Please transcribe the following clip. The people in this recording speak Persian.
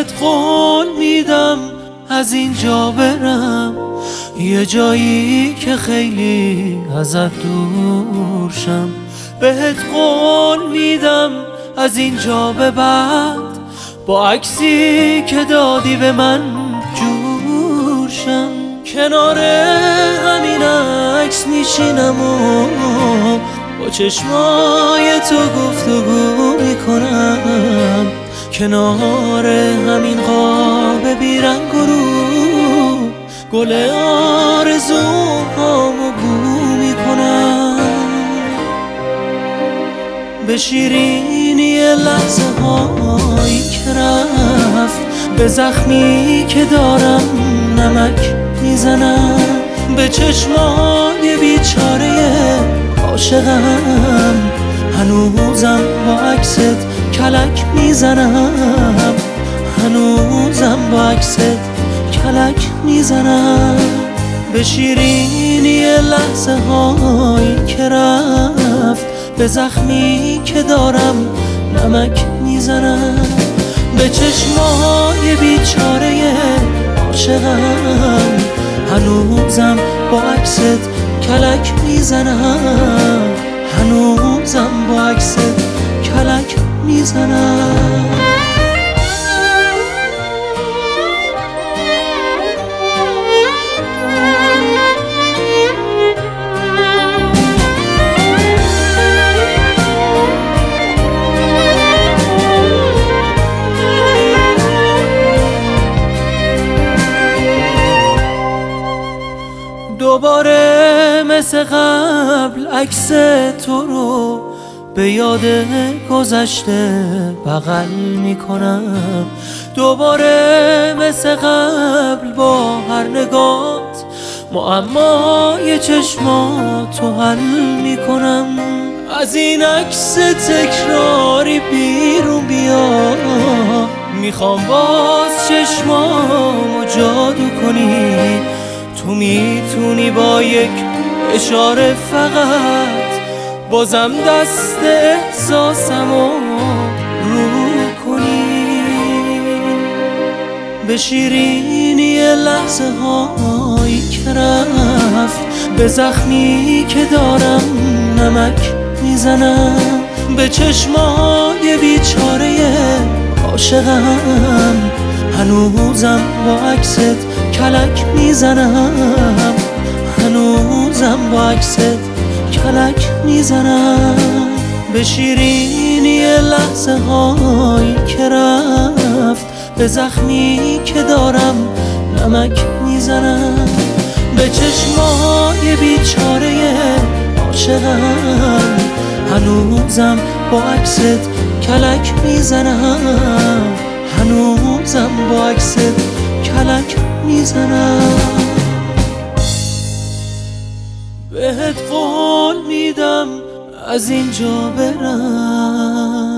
بهت قول میدم از اینجا برم یه جایی که خیلی ازت دور شم. بهت قول میدم از اینجا به بعد با عکسی که دادی به من جور شم. کنار همین عکس میشینم و با چشمای تو گفتگو میکنم. کنار همین قاب بیرنگ و رو گل آرزوهامو بو میکنم. به شیرینی لحظه هایی که رفت به زخمی که دارم نمک میزنم. به چشمای بیچاره عاشقم هنوزم با عکست کلک میزنم. هنوزم با عکست کلک میزنم. به شیرینی لحظه هایی که رفت به زخمی که دارم نمک میزنم. به چشمای بیچاره عاشقم هنوزم با عکست کلک میزنم. هنوزم با عکست کلک میزنم. دوباره مثل قبل عکس تو رو به یاد گذشته بغل میکنم. دوباره مثل قبل با هر نگات معمای چشماتو حل میکنم. از این عکس تکراری بیرون بیا، میخوام باز چشمامو جادو کنی. تو میتونی با یک اشاره فقط بازم دست احساسمو رو کنی. به شیرینی لحظه هایی که رفت به زخمی که دارم نمک میزنم. به چشمای بیچاره عاشقم هنوزم با عکست کلک میزنم. هنوزم با عکست کلک میزنم. به شیرینی لحظه هایی که رفت به زخمی که دارم نمک میزنم. به چشمای بیچاره عاشقم هنوزم با عکست کلک میزنم. هنوزم با عکست کلک میزنم. بهت قول میدم از اینجا برم